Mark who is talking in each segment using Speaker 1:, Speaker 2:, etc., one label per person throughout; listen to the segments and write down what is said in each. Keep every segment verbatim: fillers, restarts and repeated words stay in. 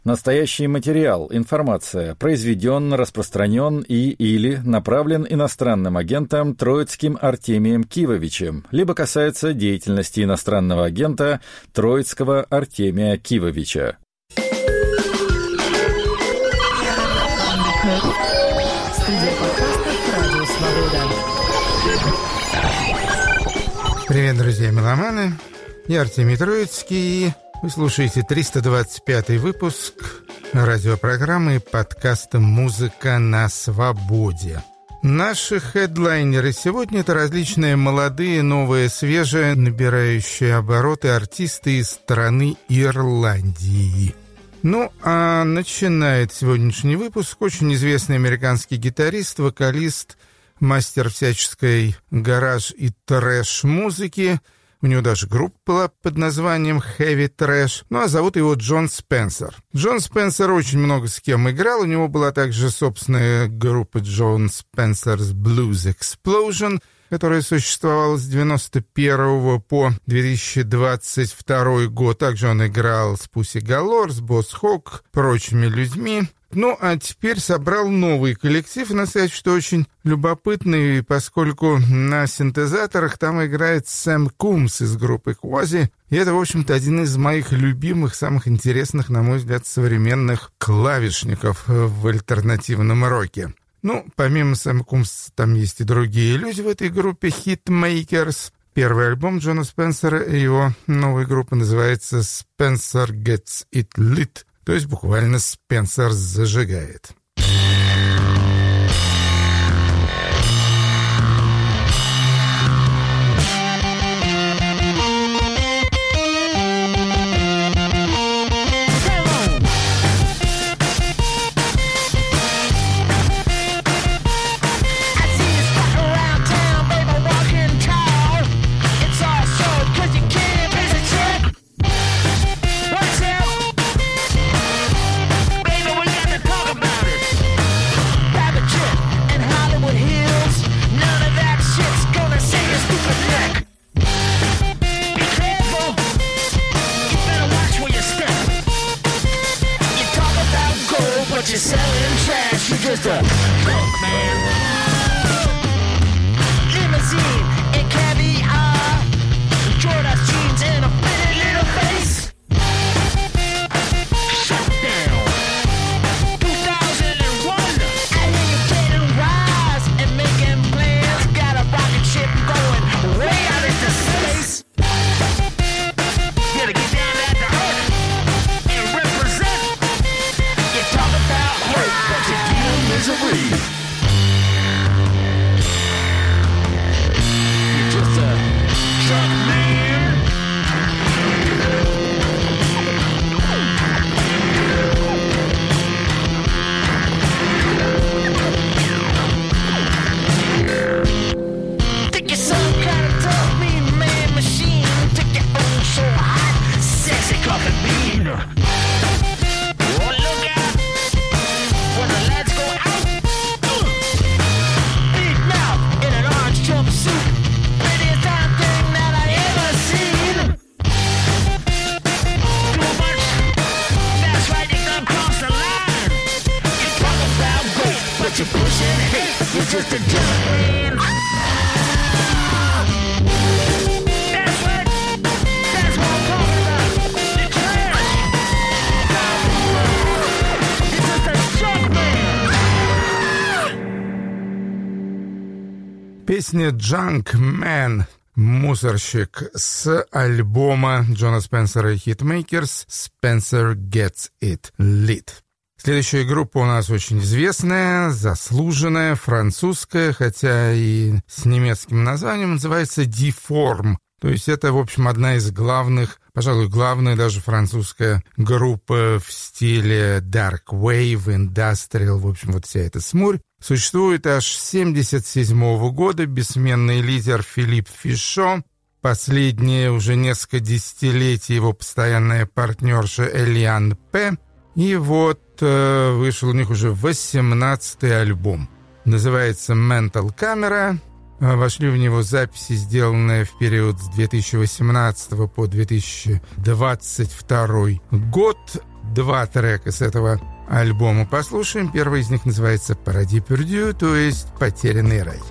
Speaker 1: Настоящий материал, информация произведен, распространен и или направлен иностранным агентом Троицким Артемием Кивовичем, либо касается деятельности иностранного агента Троицкого Артемия Кивовича.
Speaker 2: Студия подкастов «Радио Свобода».
Speaker 3: Привет, друзья меломаны. Я Артемий Троицкий, и вы слушаете триста двадцать пятый выпуск радиопрограммы и подкаста «Музыка на свободе». Наши хедлайнеры сегодня — это различные молодые, новые, свежие, набирающие обороты артисты из страны Ирландии. Ну, а начинает сегодняшний выпуск очень известный американский гитарист, вокалист, мастер всяческой гараж и трэш-музыки. У него даже группа была под названием Heavy Trash. Ну, а зовут его Джон Спенсер. Джон Спенсер очень много с кем играл. У него была также собственная группа Джон Спенсер's Blues Explosion, которая существовала с девяносто первого по две тысячи двадцать второй год. Также он играл с Pussy Galore, с Boss Hogg, прочими людьми. Ну, а теперь собрал новый коллектив, и надо сказать, что очень любопытный, поскольку на синтезаторах там играет Сэм Кумс из группы Quasi, и это, в общем-то, один из моих любимых, самых интересных, на мой взгляд, современных клавишников в альтернативном роке. Ну, помимо Сэма Кумса, там есть и другие люди в этой группе, Hitmakers. Первый альбом Джона Спенсера и его новой группы называется «Spencer Gets It Lit», то есть буквально «Спенсер зажигает».
Speaker 4: You're selling trash, you're just a punk man. Limousine and caviar, Jordache jeans and a pretty little face. Shut down. two thousand one, I hear you getting rise and making plans. Got a rocket ship going way out into space. Gotta get down at the earth and represent. You talk about hurt, but you deal misery. You're just a truck man. Think you're some kind of tough, mean man machine. Take your own so hot, sexy coffee bean. Oh, look out when the lights go out. Uh. Big mouth in an orange jumpsuit. Prettiest damn thing that I ever seen. Too much. That's right, you done crossed the line. You talk about great, but you're pushing hate. You're just a junk man. That's what. That's what I'm talking about. You're trash. You're just a junk man.
Speaker 3: Песня «Junk Man» — «Мусорщик» с альбома Джона Спенсера и Hitmakers «Spencer Gets It Lit». Следующая группа у нас очень известная, заслуженная, французская, хотя и с немецким названием, называется Deform. То есть это, в общем, одна из главных, пожалуй, главная даже французская группа в стиле Dark Wave, Industrial, в общем, вот вся эта смурь. Существует аж с семьдесят седьмого года бессменный лидер Филипп Фишо, последние уже несколько десятилетий его постоянная партнерша Элиан П. И вот э, вышел у них уже восемнадцатый альбом. Называется «Mental Camera». Вошли в него записи, сделанные в период с две тысячи восемнадцатого по две тысячи двадцать второй год. два трека с этого альбома послушаем. Первый из них называется «Paradis perdu», то есть «Потерянный рай».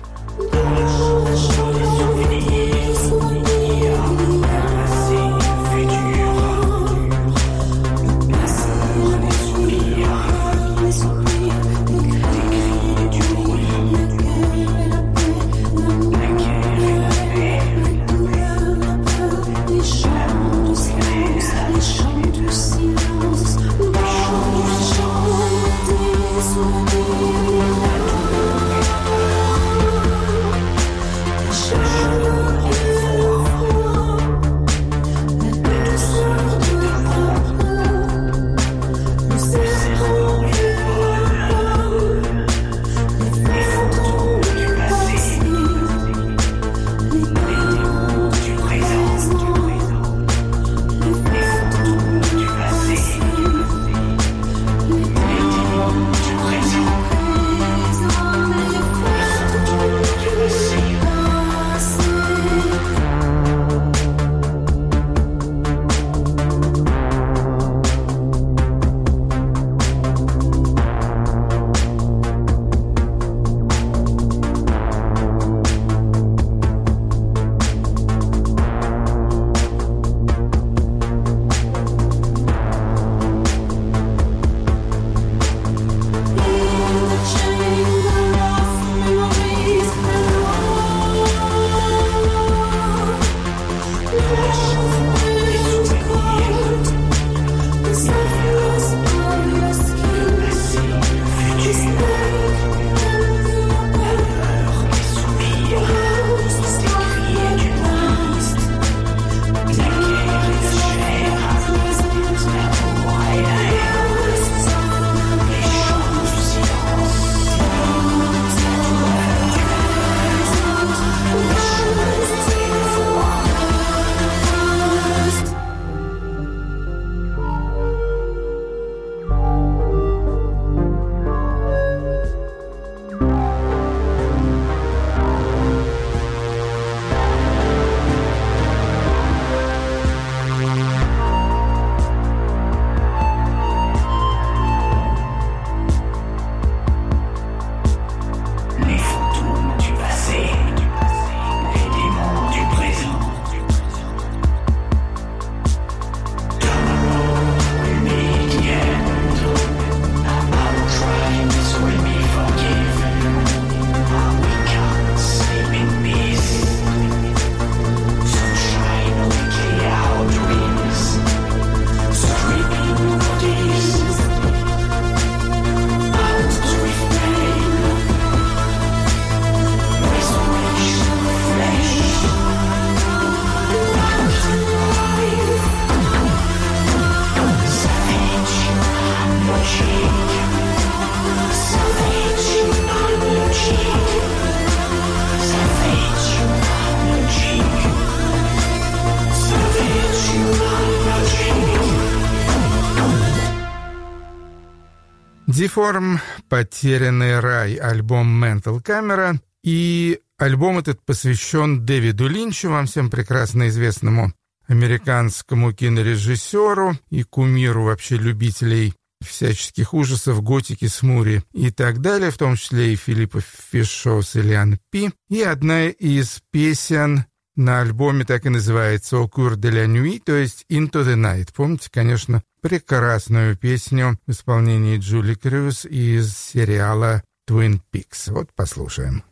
Speaker 3: Deform, «Потерянный рай», альбом Mental Camera. И альбом этот посвящен Дэвиду Линчу, вам всем прекрасно известному американскому кинорежиссеру и кумиру вообще любителей всяческих ужасов, готики, смури и так далее, в том числе и Филиппа Фишоус и Лиан Пи. И одна из песен на альбоме так и называется «Au cours de la nuit», то есть «Into the night». Помните, конечно, прекрасную песню в исполнении Джули Крюс из сериала «Twin Peaks». Вот послушаем.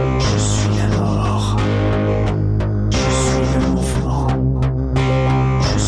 Speaker 4: Je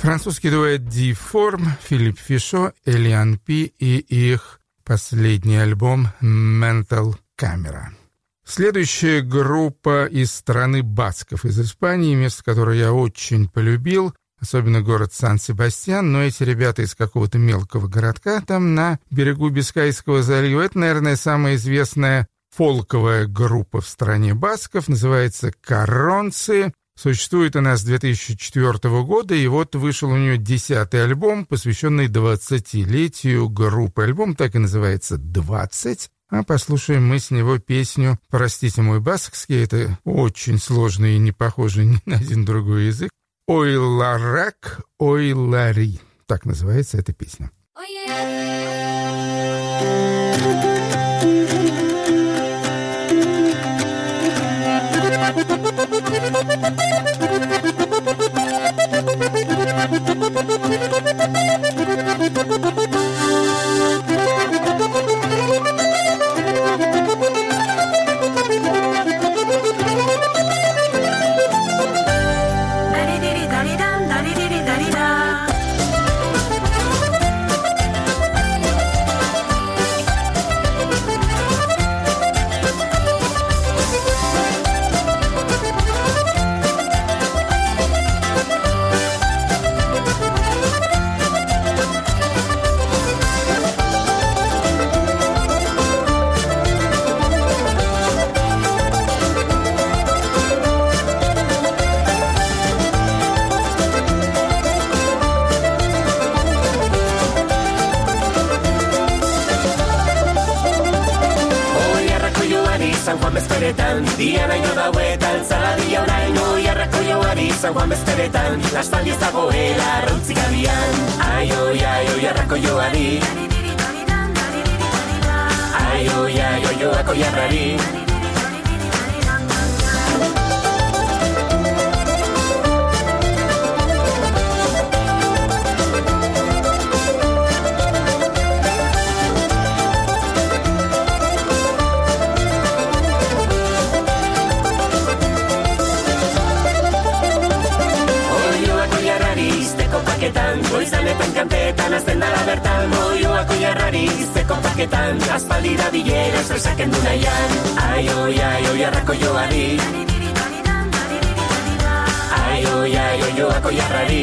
Speaker 3: Французский дуэт D-Form, Филипп Фишо, Элиан Пи и их последний альбом «Mental Camera». Следующая группа из страны басков, из Испании, место, которое я очень полюбил, особенно город Сан-Себастьян, но эти ребята из какого-то мелкого городка там на берегу Бискайского залива. Это, наверное, самая известная фолковая группа в стране басков, называется «Карронцы». Существует она с две тысячи четвёртого года, и вот вышел у нее десятый альбом, посвященный двадцатилетию группы. Альбом так и называется «двадцать». А послушаем мы с него песню, простите мой баскский, это очень сложный и не похожий ни на один другой язык. «Ой, ларак, ой, лари». Так называется эта песня.
Speaker 5: San Juan Bezperetan, Diana jo dauetan, Zaladilla oraino, Jarrakoioari, San Juan Bezperetan, aspaldi ez dagoela, arrontzik abian, aio, aio, Jarrakoioari, aio, aio, joako jarrari. Goizanetan kantetan, azten dara bertan, oioako jarrari, zeko paketan, aspaldi da bilera, estresaken du nahian, aio, aio, jarrako joari, aio, aio, joako jarrari.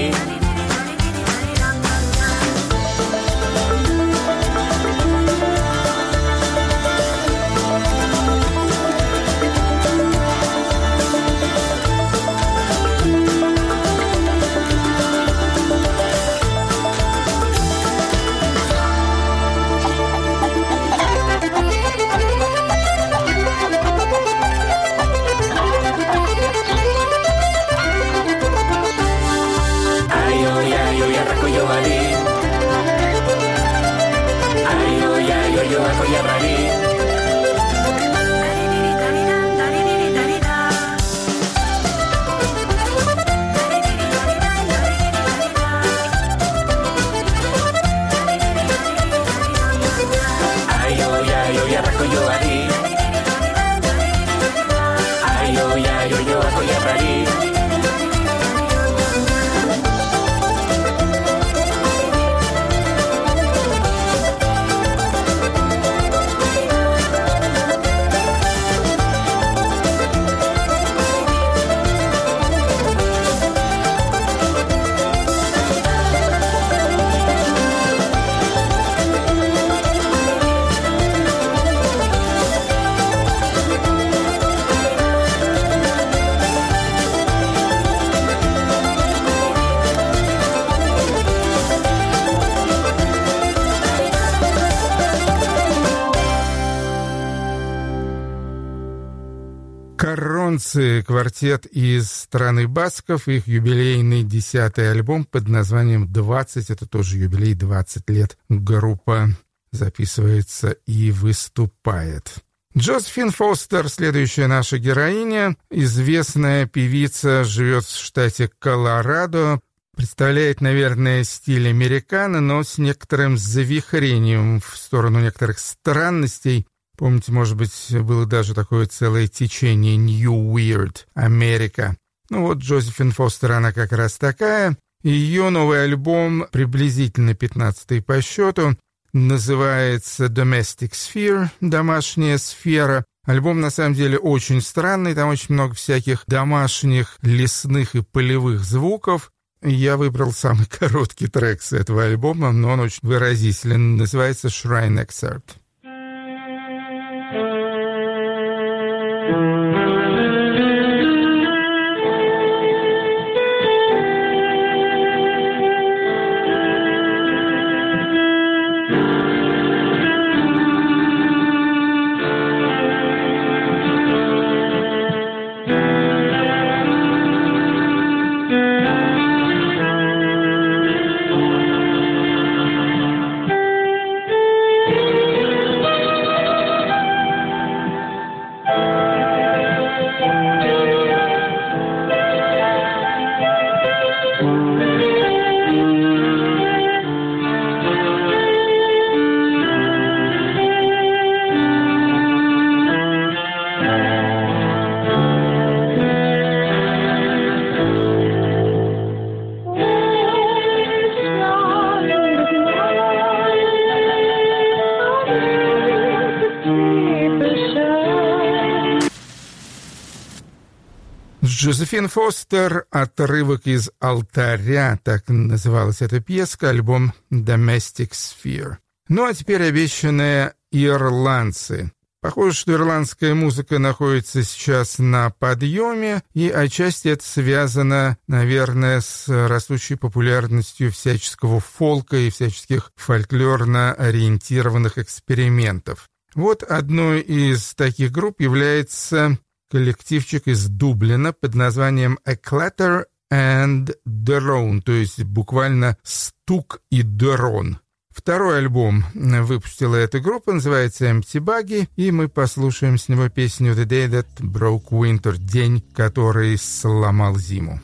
Speaker 3: Карронцы, квартет из страны басков, их юбилейный десятый альбом под названием «двадцать», это тоже юбилей, двадцать лет группа записывается и выступает. Джозефин Фостер, следующая наша героиня, известная певица, живет в штате Колорадо, представляет, наверное, стиль американо, но с некоторым завихрением в сторону некоторых странностей. Помните, может быть, было даже такое целое течение New Weird Америка. Ну вот Джозефин Фостер, она как раз такая. Ее новый альбом, приблизительно пятнадцатый по счету, называется «Domestic Sphere» — «Домашняя сфера». Альбом, на самом деле, очень странный, там очень много всяких домашних, лесных и полевых звуков. Я выбрал самый короткий трек с этого альбома, но он очень выразителен, называется «Shrine Excerpt». Джозефин Фостер, отрывок из «Алтаря», так называлась эта пьеска, альбом «Domestic Sphere». Ну а теперь обещанные ирландцы. Похоже, что ирландская музыка находится сейчас на подъеме, и отчасти это связано, наверное, с растущей популярностью всяческого фолка и всяческих фольклорно-ориентированных экспериментов. Вот одной из таких групп является коллективчик из Дублина под названием «A Clatter and Drone», то есть буквально «стук и дрон». Второй альбом выпустила эта группа, называется «Empty Buggy», и мы послушаем с него песню «The Day That Broke Winter», «День, который сломал зиму».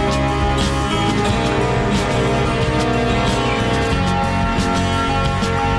Speaker 6: Thank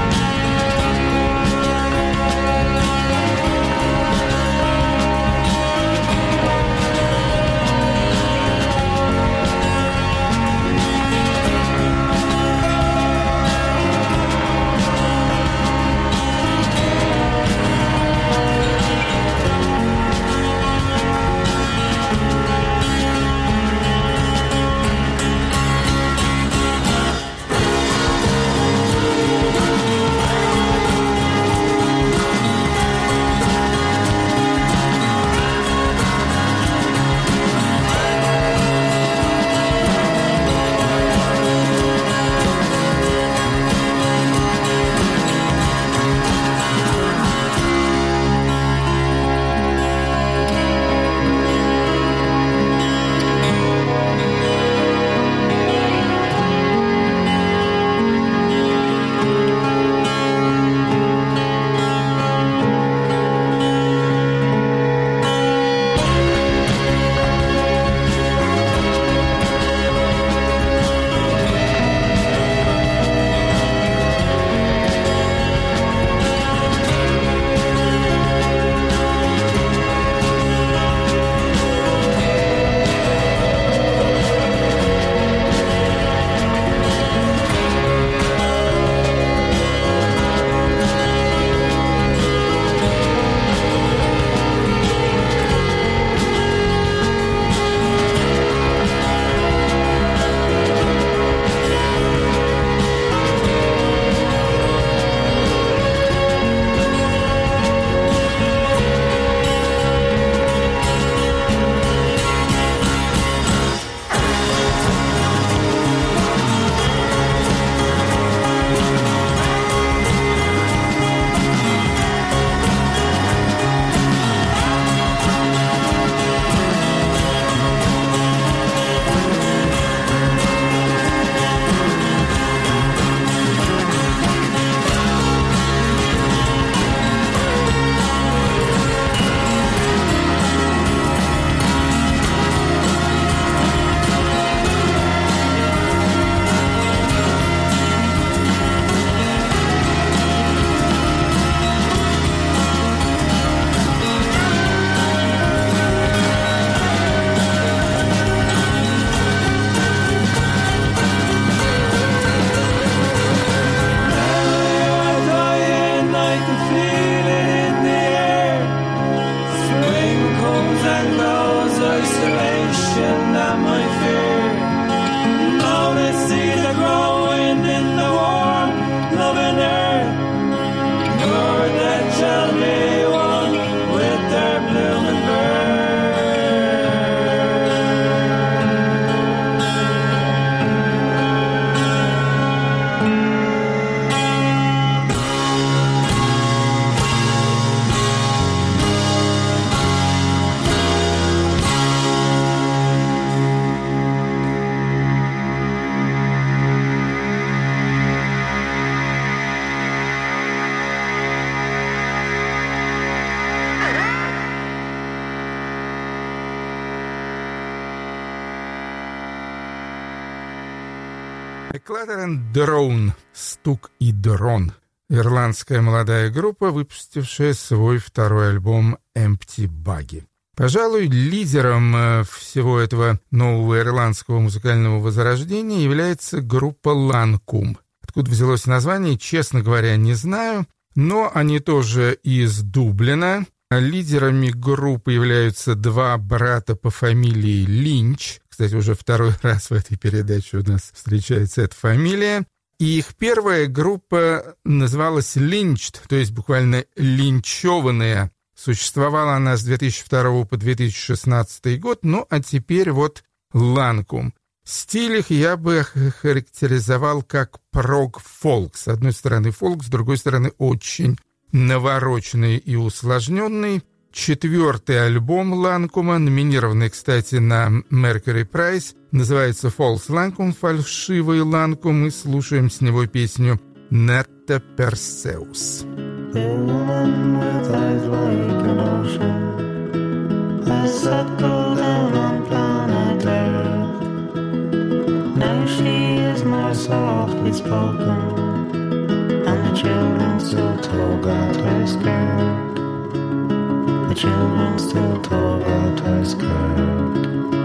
Speaker 3: Clatter and Drone, стук и дрон. Ирландская молодая группа, выпустившая свой второй альбом Empty Buggy. Пожалуй, лидером всего этого нового ирландского музыкального возрождения является группа Ланкум. Откуда взялось название, честно говоря, не знаю, но они тоже из Дублина. Лидерами группы являются два брата по фамилии Линч. Кстати, уже второй раз в этой передаче у нас встречается эта фамилия. И их первая группа называлась Lynched, то есть буквально линчеванная. Существовала она с две тысячи второго по две тысячи шестнадцатый год, ну а теперь вот Ланкум. Стиль их я бы характеризовал как прог-фолк. С одной стороны фолк, с другой стороны очень навороченный и усложненный. Четвертый альбом Ланкума, номинированный, кстати, на Mercury Prize, называется «False Lankum», «Фальшивый Ланкум», и слушаем с него песню «Netta Perseus».
Speaker 6: The woman with eyes like an ocean has settled down on planet Earth. Now she is more softly spoken, and the children still tug at her skirt. The children still tug at her skirt.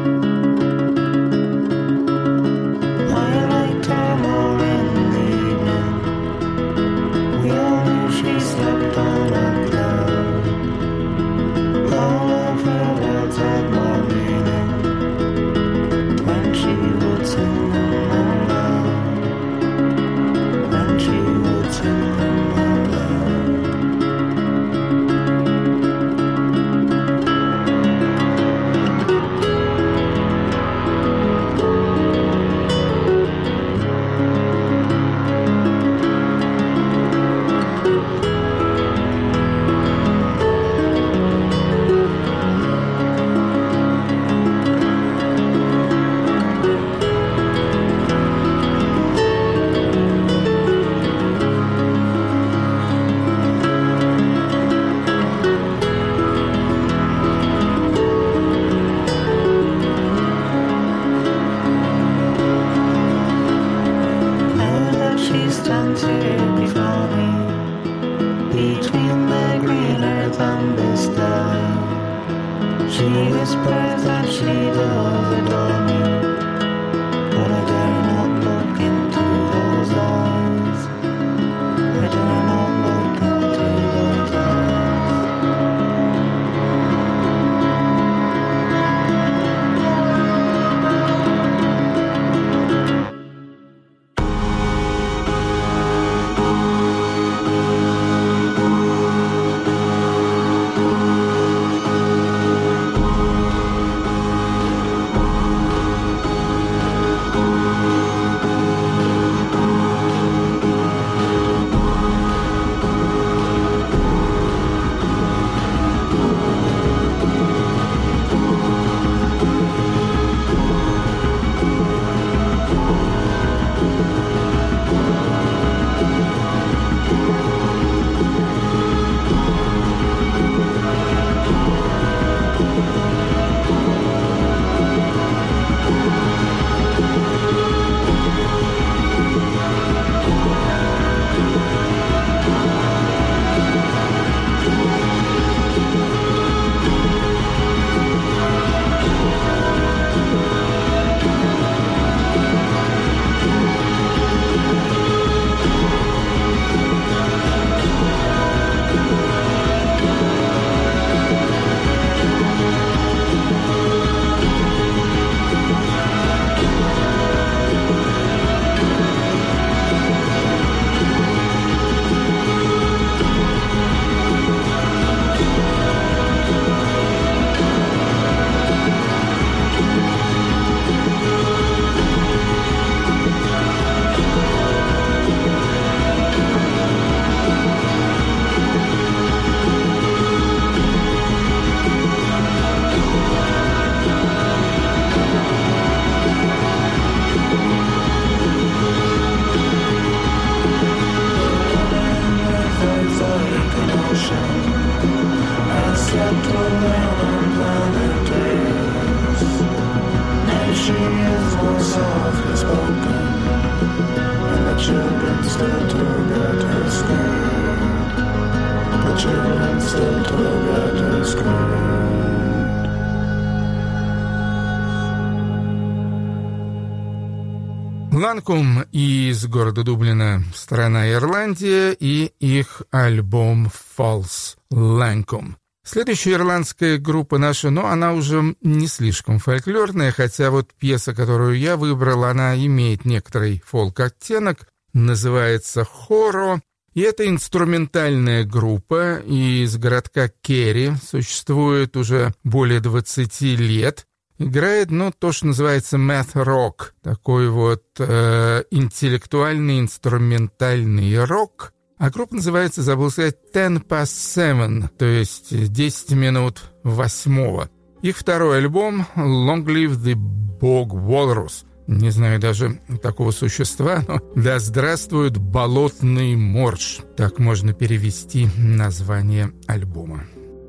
Speaker 6: I liked her more in the evening. We all knew she slept on a cloud. All of her words had more meaning when she would sing them out loud. When she would sing them out loud.
Speaker 3: Thank you. Ланком из города Дублина, страна Ирландия, и их альбом «False Lancome». Следующая ирландская группа наша, но она уже не слишком фольклорная, хотя вот пьеса, которую я выбрал, она имеет некоторый фолк-оттенок, называется «Хоро». И это инструментальная группа из городка Керри, существует уже более двадцати лет. Играет, ну, то, что называется math-рок, такой вот э, интеллектуальный инструментальный рок. А группа называется, забыл сказать, ten past seven, то есть десять минут восьмого. Их второй альбом «Long Live the Bog Walrus». Не знаю даже такого существа, но «Да здравствует болотный морж». Так можно перевести название альбома.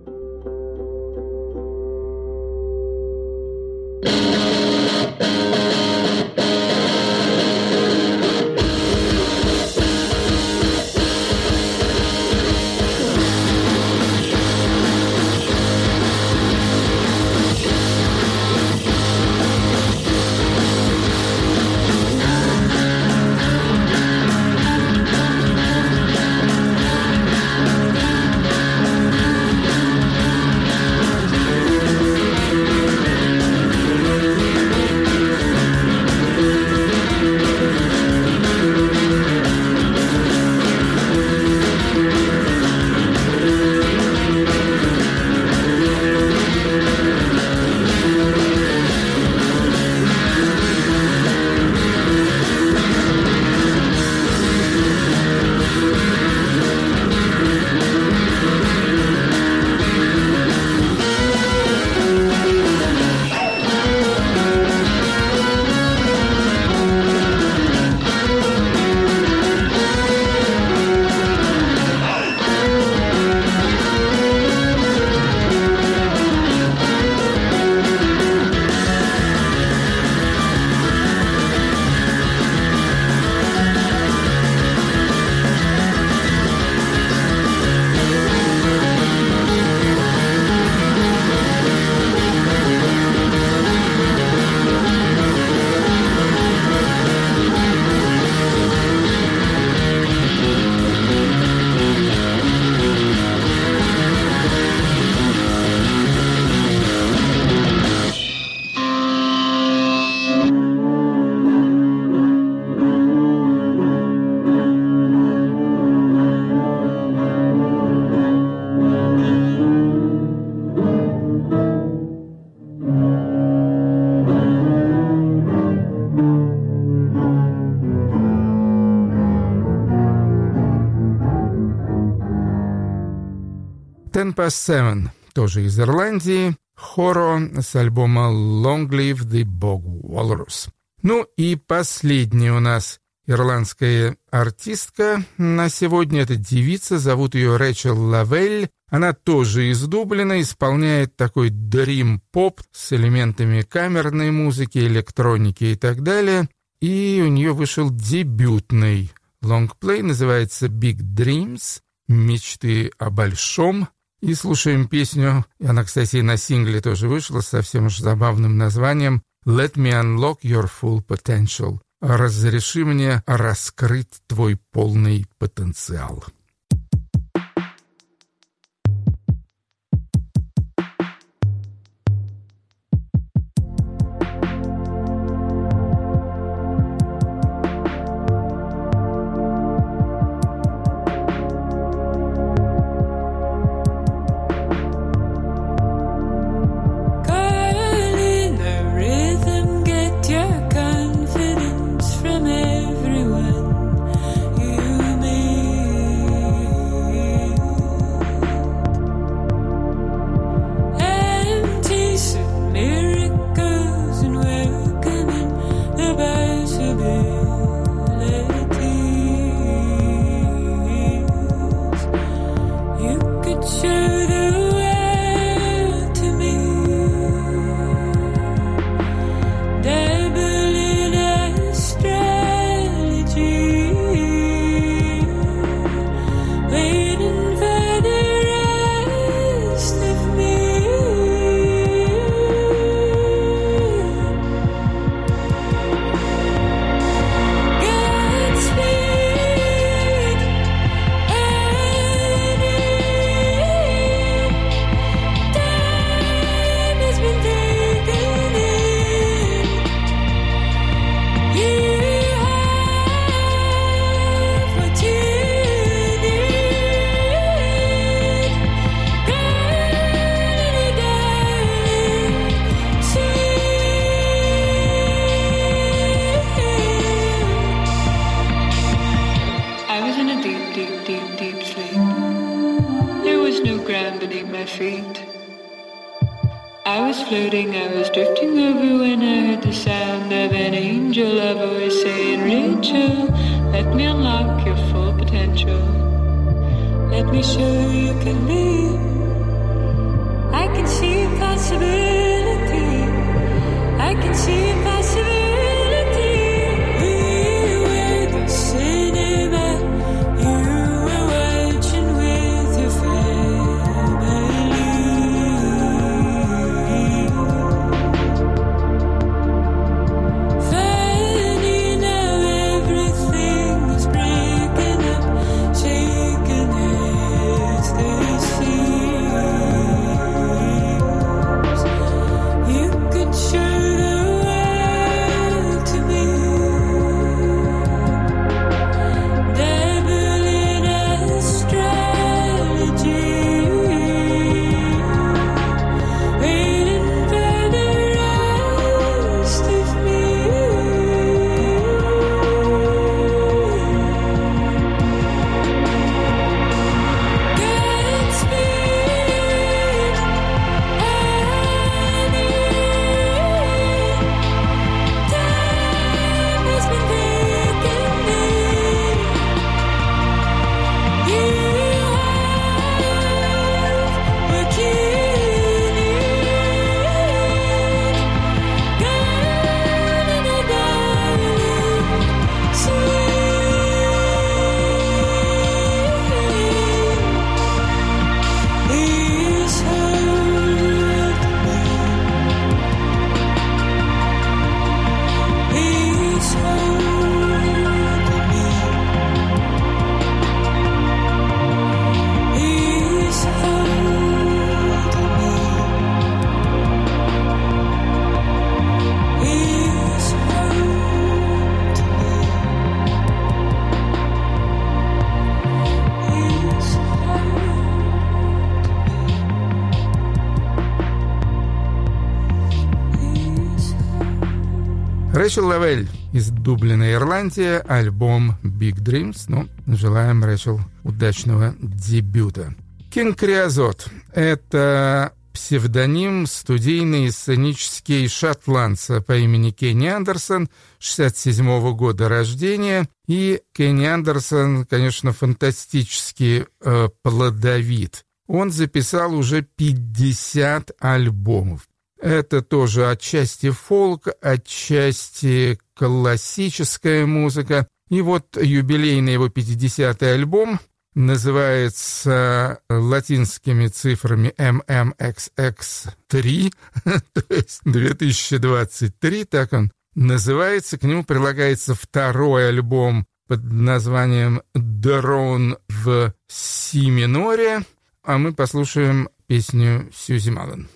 Speaker 3: ten past seven, тоже из Ирландии, Хоро с альбома Long Live the Bog Walrus. Ну и последняя у нас ирландская артистка на сегодня, это девица, зовут ее Рэчел Лавель. Она тоже из Дублина, исполняет такой дрим-поп с элементами камерной музыки, электроники и так далее. И у нее вышел дебютный лонгплей, называется Big Dreams, мечты о большом. И слушаем песню, она, кстати, на сингле тоже вышла, с совсем уж забавным названием «Let me unlock your full potential». «Разреши мне раскрыть твой полный потенциал».
Speaker 7: Everyone, you, me. wing. I was drifting over when I heard the sound of an angel, a voice saying, Rachel, let me unlock your full potential. Let me show you you can live. I can see possibility. I can see possibility. We were the cinema. You were watching with your family. Funny now everything is breaking up, shaking as they seems. You could show the world to me. Devil in astrology, waiting for the rest of me. Godspeed, time has been taking me. You have what you need. Gone in a darling sleep. Please hold me. Please hold me. Please hold me. Please hold
Speaker 3: Рэйчел Лавель из Дублина, Ирландия, альбом Big Dreams. Ну, желаем Рэйчел удачного дебюта. Кинг Криозот — это псевдоним студийный сценический шотландца по имени Кенни Андерсон, шестьдесят седьмого года рождения. И Кенни Андерсон, конечно, фантастически э, плодовит. Он записал уже пятьдесят альбомов. Это тоже отчасти фолк, отчасти классическая музыка. И вот юбилейный его пятидесятый альбом называется латинскими цифрами эм эм икс икс три, то есть две тысячи двадцать три, так он называется. К нему прилагается второй альбом под названием «Дрон» в си миноре, а мы послушаем песню Сьюзи Маллен.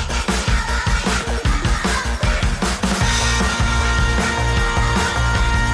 Speaker 6: Thank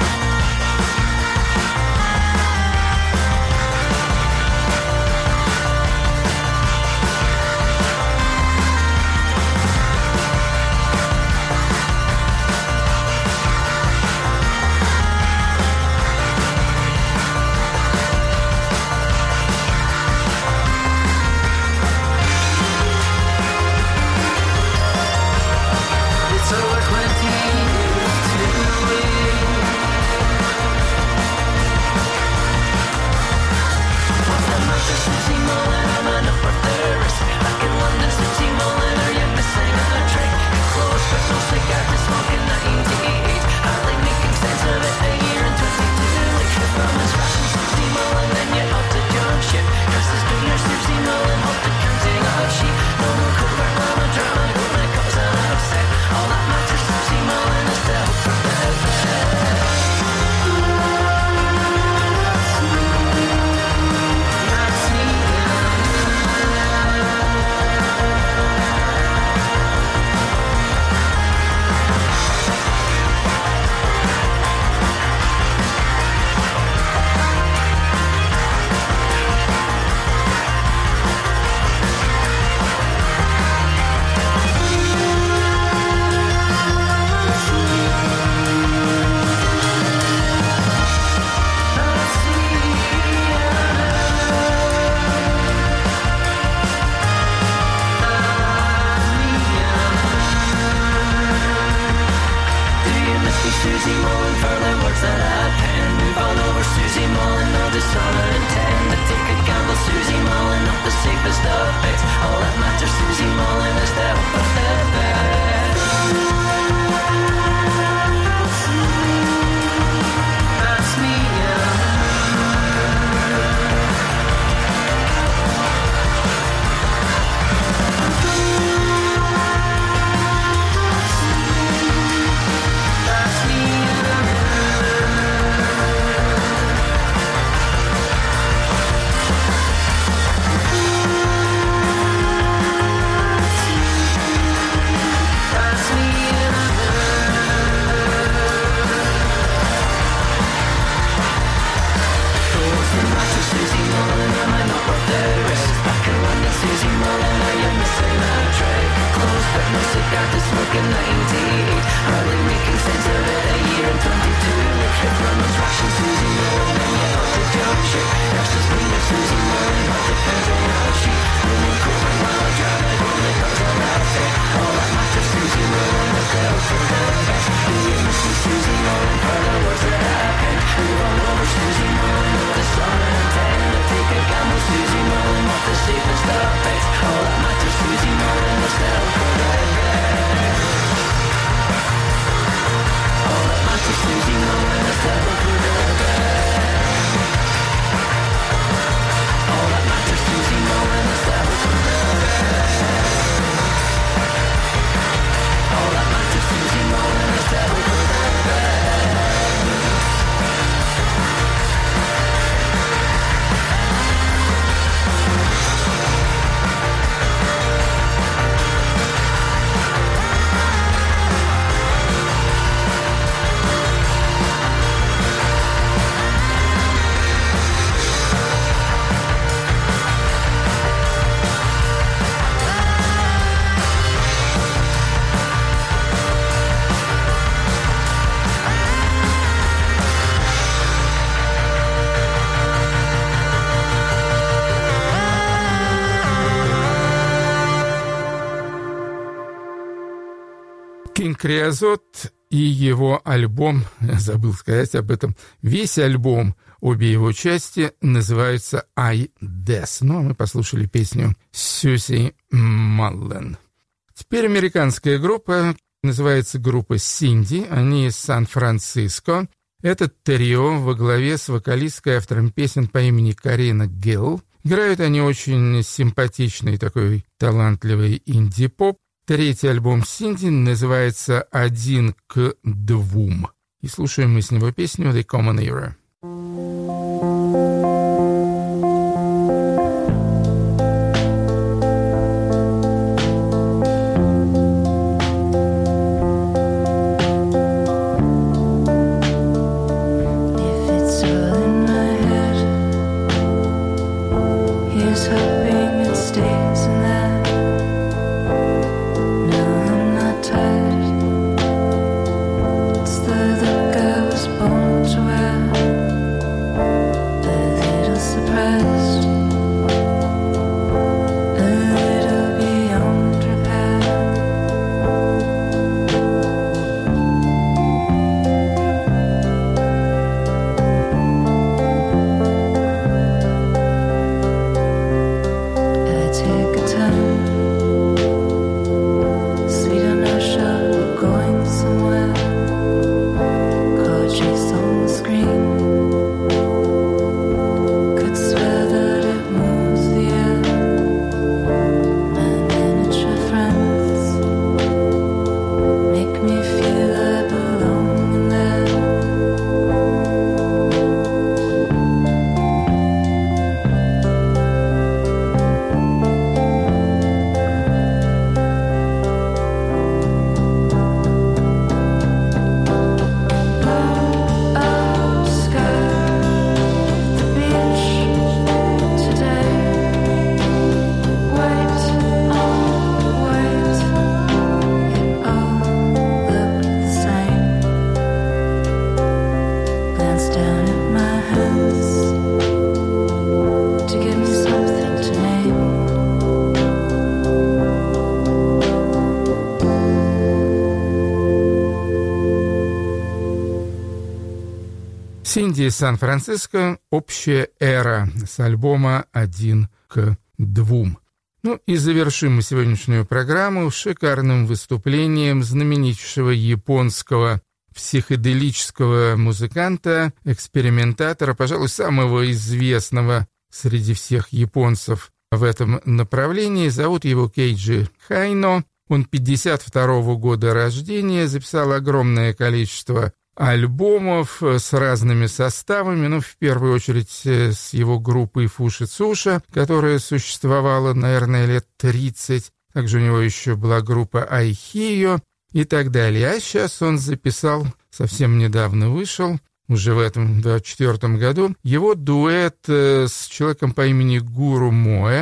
Speaker 8: No cigar smoking ninety-eight, hardly making sense of it. A year and twenty-two. If run was rations, Susie Moran, then you ought to jump ship. Nurses being a Susie Moran, but depends on how she. Women cooling while I drive it home because of that fit. All that matters, Susie Moran, is to hope for the best. And you must see Susie Moran for the words that happen. Move on over Susie Moran with the sun and ten. To take a gamble, Susie Moran, not the safest of bets. All that matters, Susie Moran, is to hope for the best. All that matters, Susie Moran, is to hope for the best. All that matters, Susie Moran, is to hope for the best. All that matters, Susie Moran, is to hope for the best.
Speaker 3: Кинг Криозот и его альбом, забыл сказать об этом, весь альбом, обе его части называются «I Death». Ну, а мы послушали песню Сьюзи Маллен. Теперь американская группа, называется группа «Синди», они из Сан-Франциско. Этот трио во главе с вокалисткой, автором песен по имени Карина Гилл. Играют они очень симпатичный, такой талантливый инди-поп. Третий альбом «Синди» называется «Один к двум». И слушаем мы с него песню «The Common Era». Синди из Сан-Франциско, общая эра с альбома «Один к двум». Ну и завершим мы сегодняшнюю программу шикарным выступлением знаменитейшего японского психоделического музыканта, экспериментатора, пожалуй, самого известного среди всех японцев в этом направлении. Зовут его Кейджи Хайно. Он пятьдесят второго года рождения, записал огромное количество альбомов с разными составами, ну, в первую очередь с его группой Фушицуша, которая существовала, наверное, лет тридцать. Также у него еще была группа Айхио и так далее. А сейчас он записал, совсем недавно вышел, уже в этом двадцать четвёртом году, его дуэт с человеком по имени Гуру Моэ.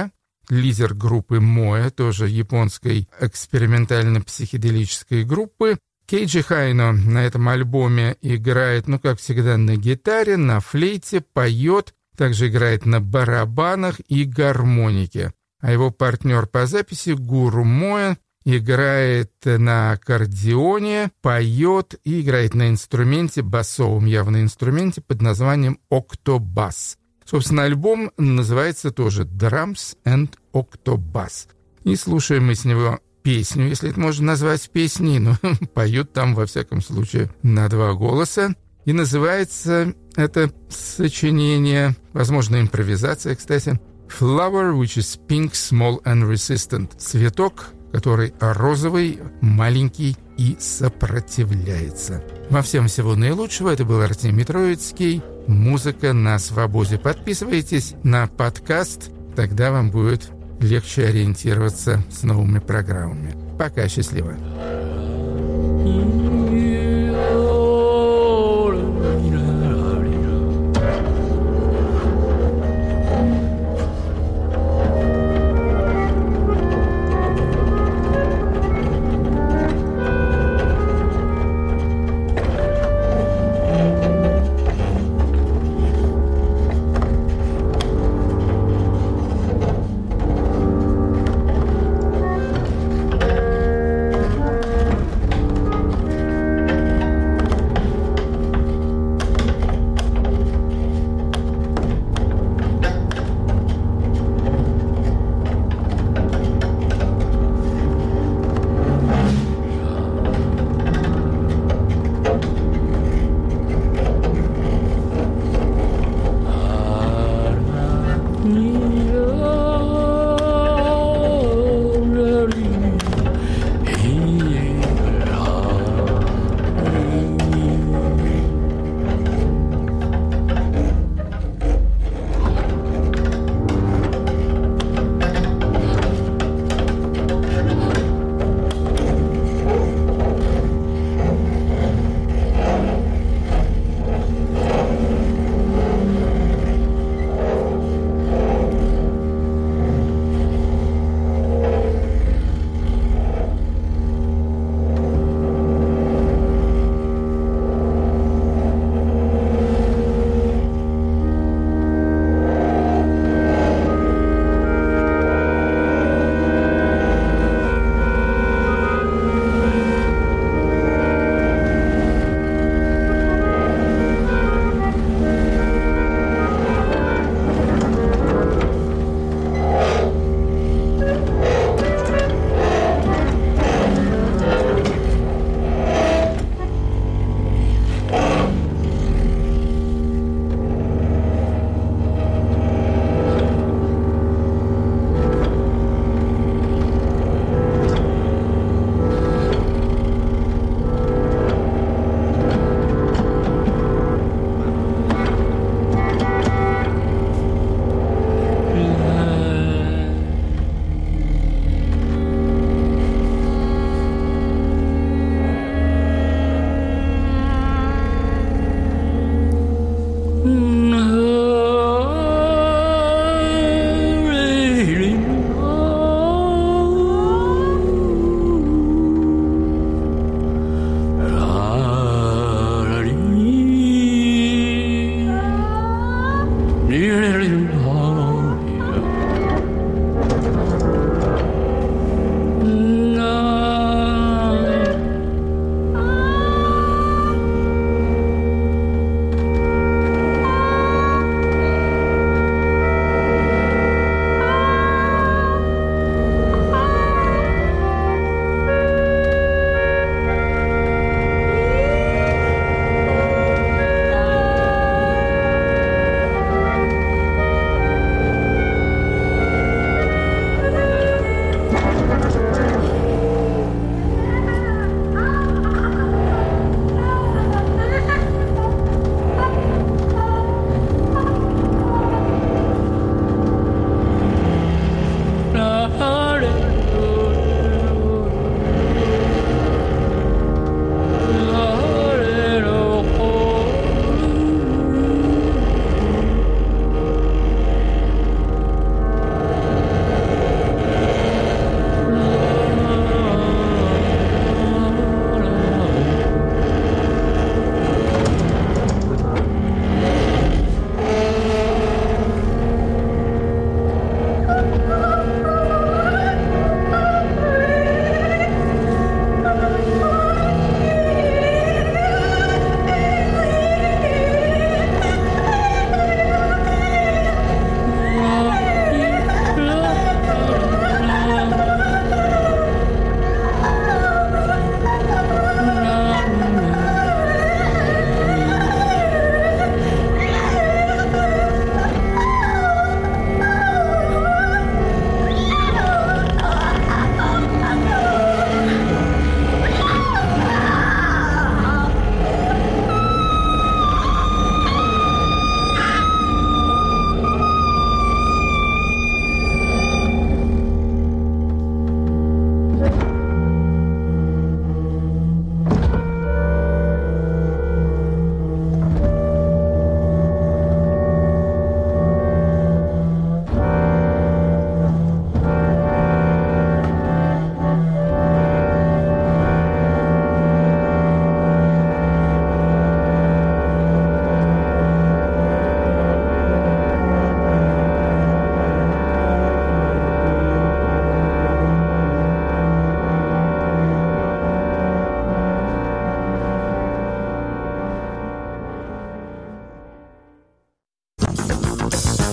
Speaker 3: лидер группы Моэ, тоже японской экспериментально-психоделической группы. Кейджи Хайно на этом альбоме играет, ну, как всегда, на гитаре, на флейте, поет, также играет на барабанах и гармонике. А его партнер по записи Гуру Моэ играет на аккордеоне, поет и играет на инструменте, басовом явно инструменте под названием октобас. Собственно, альбом называется тоже «Drums and Octobas». И слушаем мы с него песню, если это можно назвать песней, но поют там, во всяком случае, на два голоса. И называется это сочинение, возможно, импровизация, кстати, «Flower which is pink, small and resistant». Цветок, который розовый, маленький и сопротивляется. Вам всем всего наилучшего. Это был Артемий Троицкий. «Музыка на свободе». Подписывайтесь на подкаст, тогда вам будет легче ориентироваться с новыми программами. Пока, счастливо.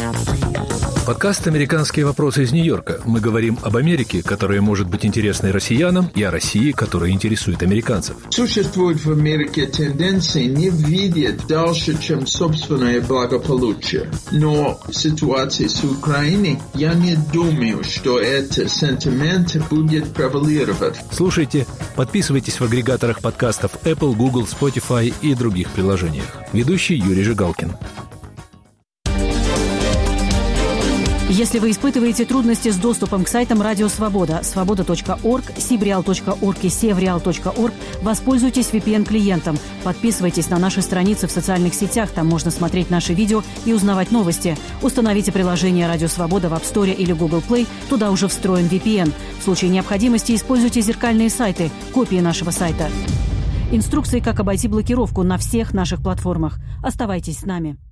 Speaker 9: Подкаст «Американские вопросы» из Нью-Йорка. Мы говорим об Америке, которая может быть интересной россиянам, и о России, которая интересует американцев.
Speaker 10: Существует в Америке тенденция не видеть дальше, чем собственное благополучие. Но в ситуации с Украиной я не думаю, что этот сентимент будет превалировать.
Speaker 9: Слушайте, подписывайтесь в агрегаторах подкастов Apple, Google, Spotify и других приложениях. Ведущий Юрий Жигалкин.
Speaker 2: Если вы испытываете трудности с доступом к сайтам Радио Свобода, свобода точка орг, сибреал точка орг и севреал точка орг, воспользуйтесь ви пи эн-клиентом. Подписывайтесь на наши страницы в социальных сетях, там можно смотреть наши видео и узнавать новости. Установите приложение Радио Свобода в App Store или Google Play, туда уже встроен ви пи эн. В случае необходимости используйте зеркальные сайты, копии нашего сайта. Инструкции, как обойти блокировку на всех наших платформах. Оставайтесь с нами.